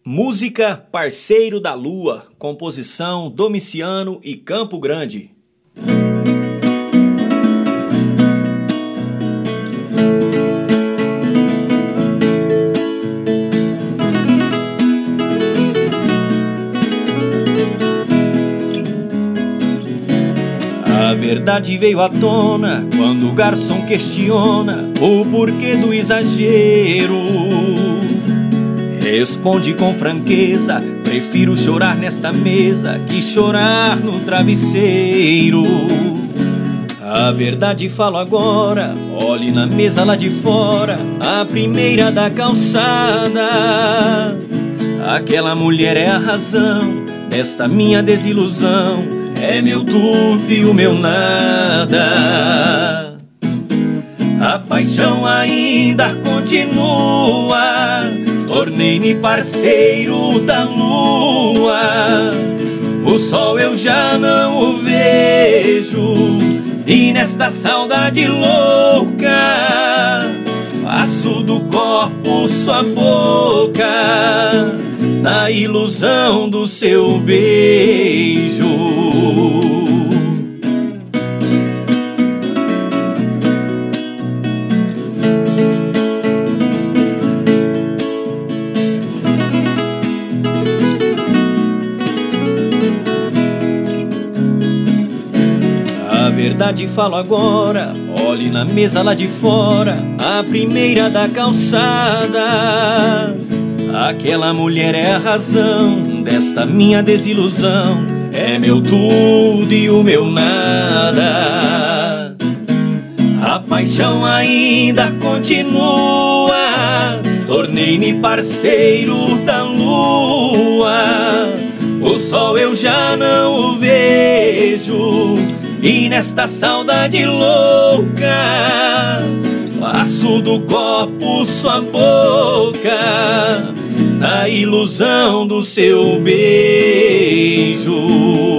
Música Parceiro da Lua, composição Domiciano e Campo Grande. A verdade veio à tona quando o garçom questiona o porquê do exagero. Responde com franqueza: prefiro chorar nesta mesa que chorar no travesseiro. A verdade falo agora, olhe na mesa lá de fora, a primeira da calçada. Aquela mulher é a razão desta minha desilusão, é meu tudo e o meu nada. A paixão ainda continua, tornei-me parceiro da lua. O sol eu já não o vejo, e nesta saudade louca faço do copo sua boca, na ilusão do seu beijo. A verdade falo agora, olhe na mesa lá de fora, a primeira da calçada. Aquela mulher é a razão desta minha desilusão, é meu tudo e o meu nada. A paixão ainda continua, tornei-me parceiro da lua. O sol eu já não o vejo, e nesta saudade louca faço do copo sua boca, na ilusão do seu beijo.